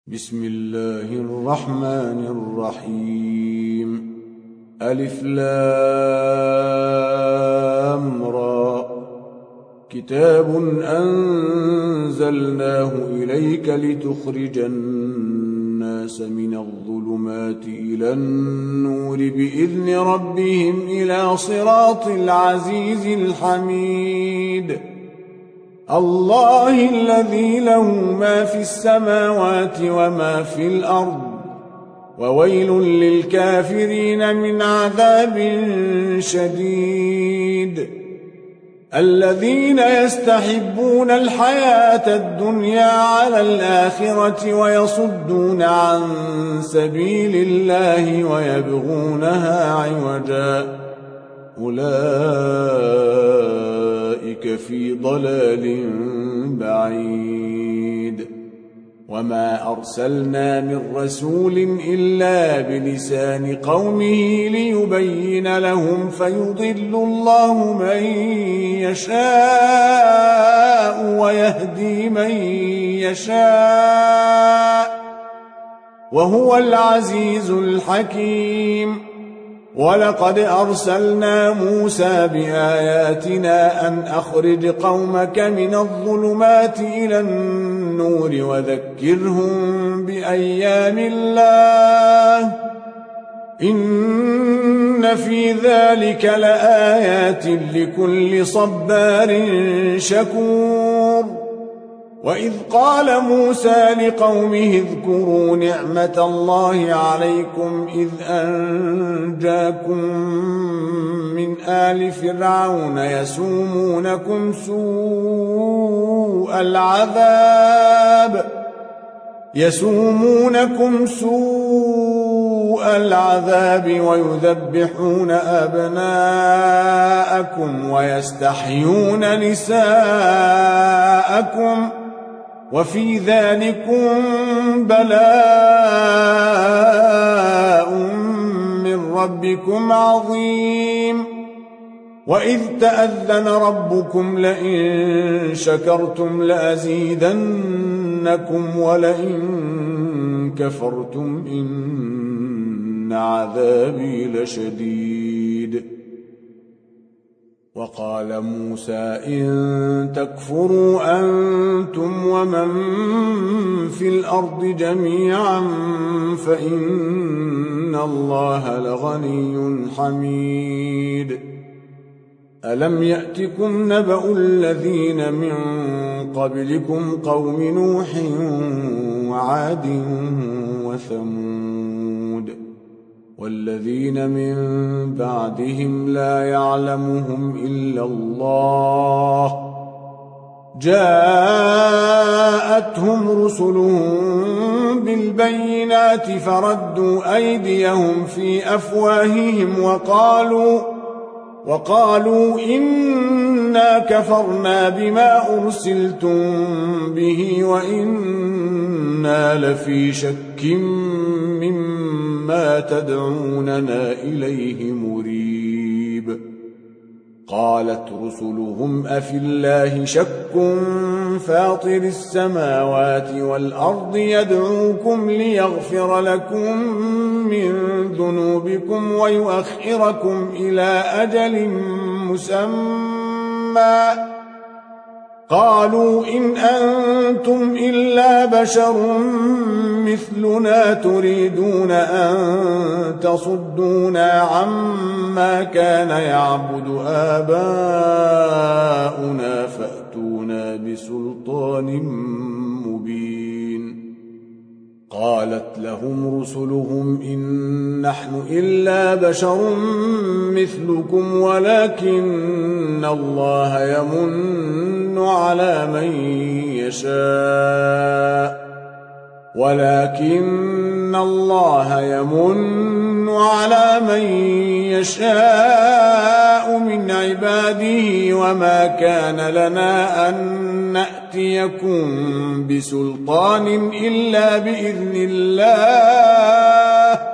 بسم الله الرحمن الرحيم. ألف لام را. كتاب أنزلناه إليك لتخرج الناس من الظلمات إلى النور بإذن ربهم إلى صراط العزيز الحميد. الله الذي له ما في السماوات وما في الأرض، وويل للكافرين من عذاب شديد. الذين يستحبون الحياة الدنيا على الآخرة ويصدون عن سبيل الله ويبغونها عوجا، أولئك في ضلال بعيد. وما أرسلنا من رسول إلا بلسان قومه ليبين لهم، فيضل الله من يشاء ويهدي من يشاء، وهو العزيز الحكيم. ولقد أرسلنا موسى بآياتنا أن أخرج قومك من الظلمات إلى النور وذكرهم بأيام الله، إن في ذلك لآيات لكل صبار شكور. وإذ قال موسى لقومه اذكروا نعمة الله عليكم إذ أنجاكم من آل فرعون يسومونكم سوء العذاب ويذبحون أبناءكم ويستحيون نساءكم، وفي ذلكم بلاء من ربكم عظيم. وإذ تأذن ربكم لئن شكرتم لأزيدنكم ولئن كفرتم إن عذابي لشديد. وقال موسى إن تكفروا أنتم ومن في الأرض جميعا فإن الله لغني حميد. ألم يأتكم نبأ الذين من قبلكم قوم نوح وعاد وثمود والذين من بعدهم لا يعلمهم إلا الله، جاءتهم رسلهم بالبينات فردوا أيديهم في أفواههم وقالوا إنا كفرنا بما أرسلتم به وإنا لفي شك مما تدعوننا إليه مريب. قالت رسلهم أفي الله شك فاطر السماوات والأرض يدعوكم ليغفر لكم من ذنوبكم ويؤخركم إلى أجل مسمى، قالوا إن أنتم إلا بشر مثلنا تريدون أن تصدونا عما كان يعبد آباؤنا فأتونا بسلطان مبين. قالت لهم رسلهم إن نحن إلا بشر مثلكم ولكن الله يمن على من يشاء من عباده، وما كان لنا أن نأتيكم بسلطان إلا بإذن الله،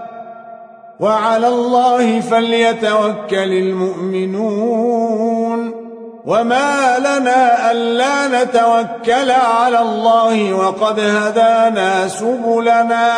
وعلى الله فليتوكل المؤمنون. وما لنا ألا نتوكل على الله وقد هدانا سبلنا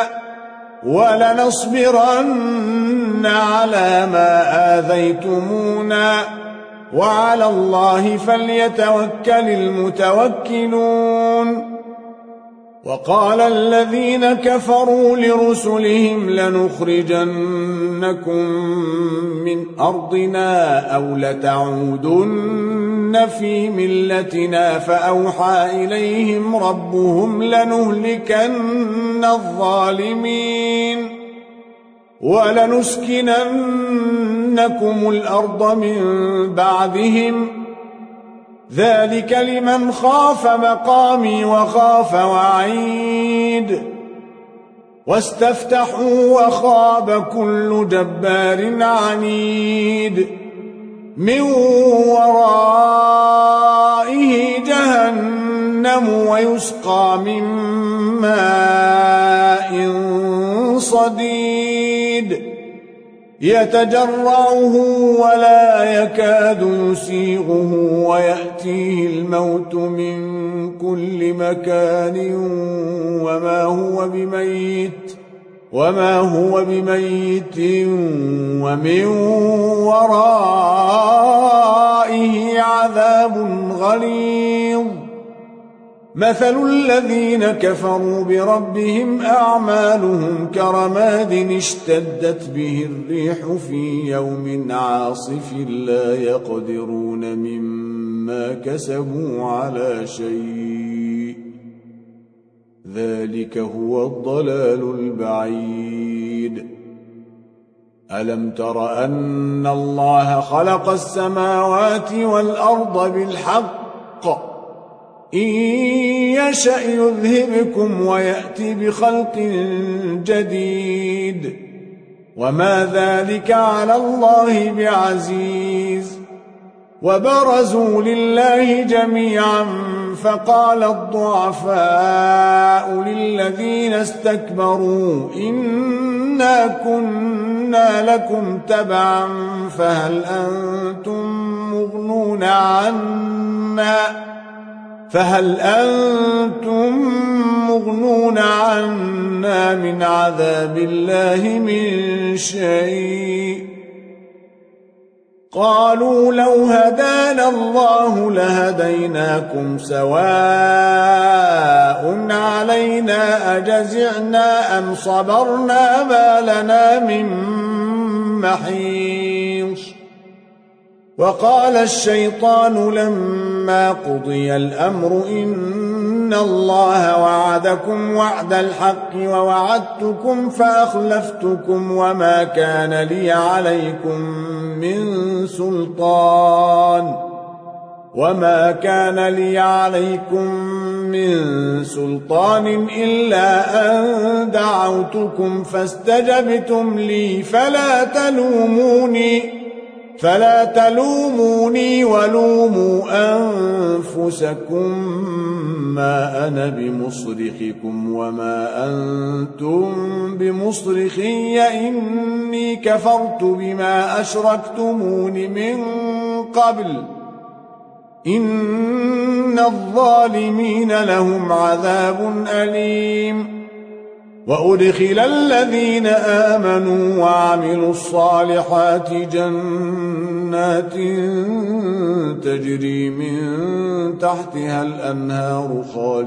ولنصبرن على ما آذيتمونا وعلى الله فليتوكل المتوكلون. وقال الذين كفروا لرسلهم لنخرجنكم من أرضنا أو لتعودن في ملتنا فأوحى إليهم ربهم لنهلكن الظالمين ولنسكننكم الأرض من بعدهم ذلك لمن خاف مقامي وخاف وعيد. واستفتحوا وخاب كل جبار عنيد من ورائه جهنم ويسقى من ماء صديد يتجرعه ولا يكاد يسيغه ويأتيه الموت من كل مكان وما هو بميت ومن ورائه عذاب غليظ. مثل الذين كفروا بربهم أعمالهم كرماد اشتدت به الريح في يوم عاصف لا يقدرون مما كسبوا على شيء ذلك هو الضلال البعيد. ألم تر أن الله خلق السماوات والأرض بالحق إن يشأ يذهبكم ويأتي بخلق جديد وما ذلك على الله بعزيز. وبرزوا لله جميعا فقال الضعفاء للذين استكبروا إنا كنا لكم تبعا فهل أنتم مغنون عنا من عذاب الله من شيء. قالوا لو هدانا الله لهديناكم سواء علينا أجزعنا أم صبرنا ما لنا من محيص. وقال الشيطان لما قضي الأمر إن الله وعدكم وعد الحق ووعدتكم فأخلفتكم وما كان لي عليكم من سلطان إلا أن دعوتكم فاستجبتم لي فلا تلوموني ولوموا أنفسكم ما أنا بمصرخكم وما أنتم بمصرخي إني كفرت بما أشركتمون من قبل إن الظالمين لهم عذاب أليم. وأدخل الذين آمنوا وعملوا الصالحات جنات تجري من تحتها الأنهار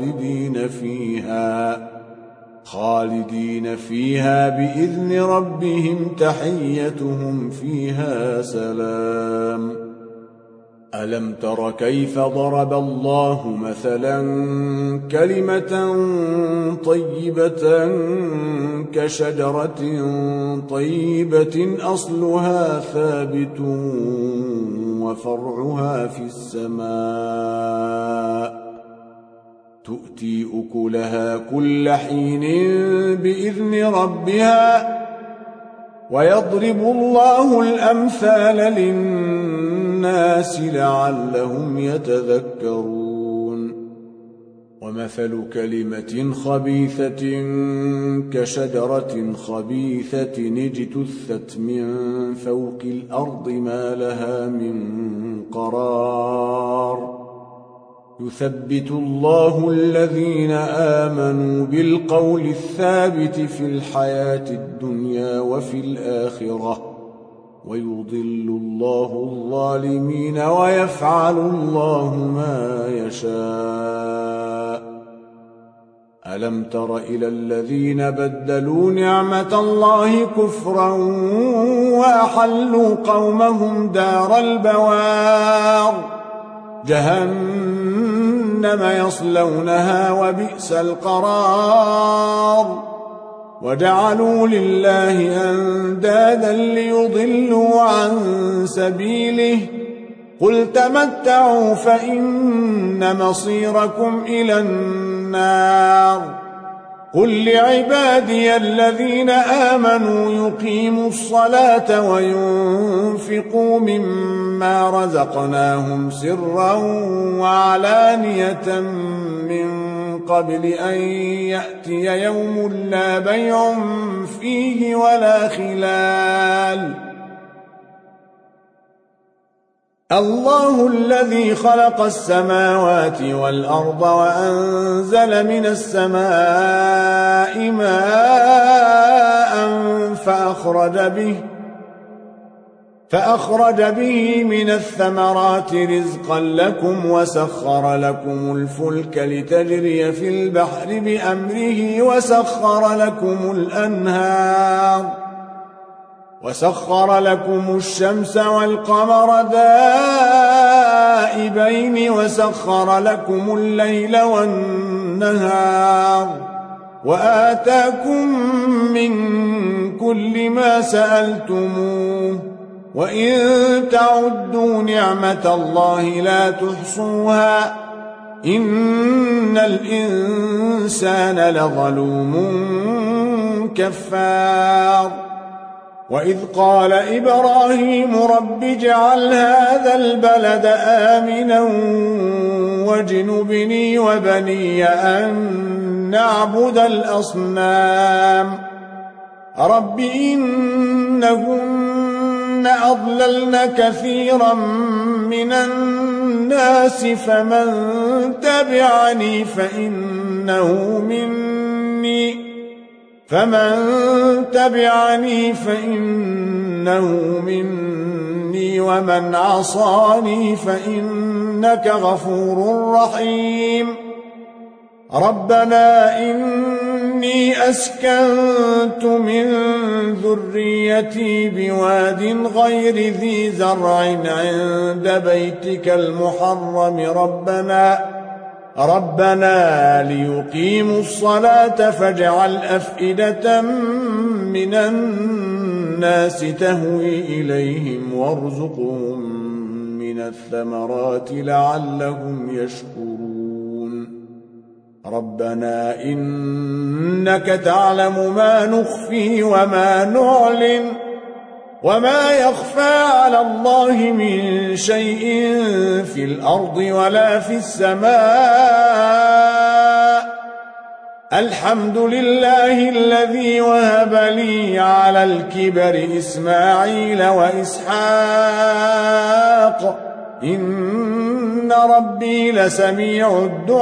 خالدين فيها بإذن ربهم تحيتهم فيها سلام. ألم تر كيف ضرب الله مثلا كلمة طيبة كشجرة طيبة أصلها ثابت وفرعها في السماء تؤتي أكلها كل حين بإذن ربها ويضرب الله الأمثال للناس لعلهم يتذكرون. ومثل كلمة خبيثة كشجرة خبيثة اجتثت من فوق الأرض ما لها من قرار يثبت الله الذين آمنوا بالقول الثابت في الحياة الدنيا وفي الآخرة ويضل الله الظالمين ويفعل الله ما يشاء. ألم تر إلى الذين بدلوا نعمة الله كفرا وأحلوا قومهم دار البوار جهنم يصلونها وبئس القرار وجعلوا لله أندادا ليضلوا عن سبيله قل تمتعوا فإن مصيركم إلى النار قل لعبادي الذين آمنوا يقيموا الصلاة وينفقوا مما رزقناهم سرا وعلانية من قبل أن يأتي يوم لا بيع فيه ولا خلال الله الذي خلق السماوات والأرض وأنزل من السماء ماء فأخرج به من الثمرات رزقا لكم وسخر لكم الفلك لتجري في البحر بأمره وسخر لكم الشمس والقمر دائبين وسخر لكم الليل والنهار وآتاكم من كل ما سألتموه وإن تعدوا نعمة الله لا تحصوها إن الإنسان لظلوم كفار وإذ قال إبراهيم رب اجعل هذا البلد آمنا واجنبني وبني أن نعبد الأصنام رب إنهن أضللن كثيرا من الناس فمن تبعني فإنه مني ومن عصاني فإنك غفور رحيم ربنا إني أسكنت من ذريتي بواد غير ذي زرع عند بيتك المحرم ربنا ليقيموا الصلاة فاجعل أفئدة من الناس تهوي إليهم وارزقهم من الثمرات لعلهم يشكرون ربنا إنك تعلم ما نخفي وما نعلن وما يخفى على الله من شيء في الأرض ولا في السماء الحمد لله الذي وهب لي على الكبر إسماعيل وإسحاق إن ربي لسميع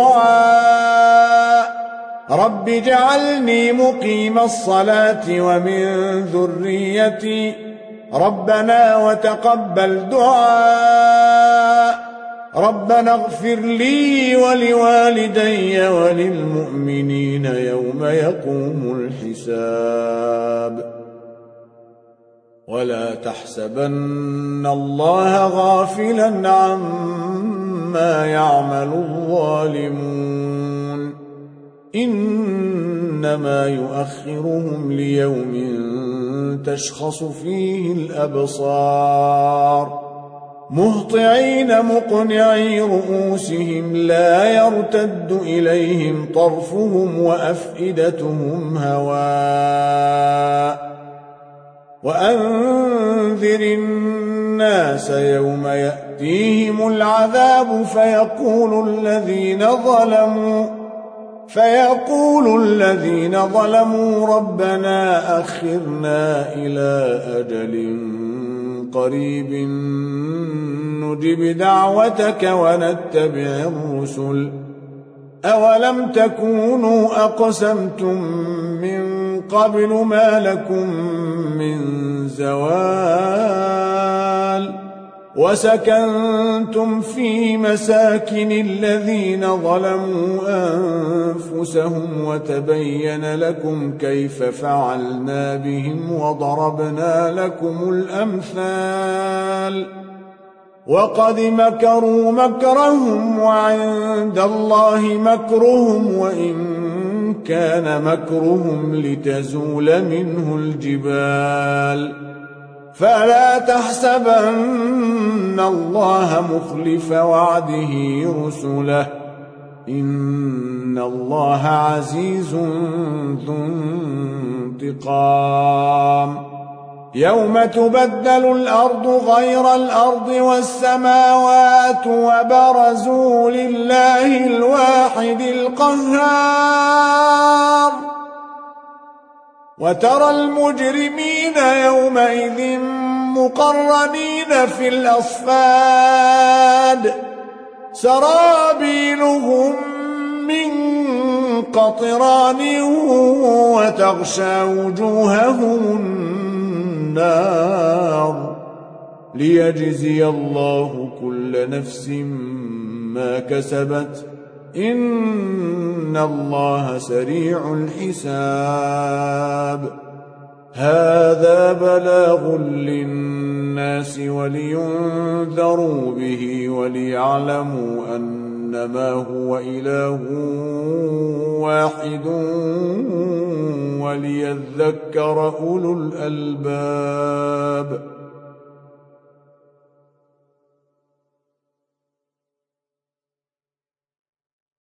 الدعاء رب اجعلني مقيم الصلاة ومن ذريتي ربنا وتقبل دعاء ربنا اغفر لي ولوالدي وللمؤمنين يوم يقوم الحساب ولا تحسبن الله غافلا عما يعمل الظالمون إنما يؤخرهم ليوم تشخص فيه الأبصار مهطعين مقنعي رؤوسهم لا يرتد إليهم طرفهم وأفئدتهم هواء وأنذر الناس يوم يأتيهم العذاب فيقول فيقول الذين ظلموا ربنا أخرنا إلى أجل قريب نجب دعوتك ونتبع الرسل أولم تكونوا أقسمتم من قبل ما لكم من زوال وسكنتم في مساكن الذين ظلموا أنفسهم وتبين لكم كيف فعلنا بهم وضربنا لكم الأمثال وقد مكروا مكرهم وعند الله مكرهم وإن كان مكرهم لتزول منه الجبال فلا تحسبن الله مخلف وعده رسله إن الله عزيز ذو انتقام يوم تبدل الأرض غير الأرض والسماوات وبرزوا لله الواحد القهار وترى المجرمين يومئذ مقرنين في الأصفاد سرابيلهم من قطران وتغشى وجوههم النار ليجزي الله كل نفس ما كسبت إن الله سريع الحساب هذا بلاغ للناس ولينذروا به وليعلموا أنما هو إله واحد وليذكر أولو الألباب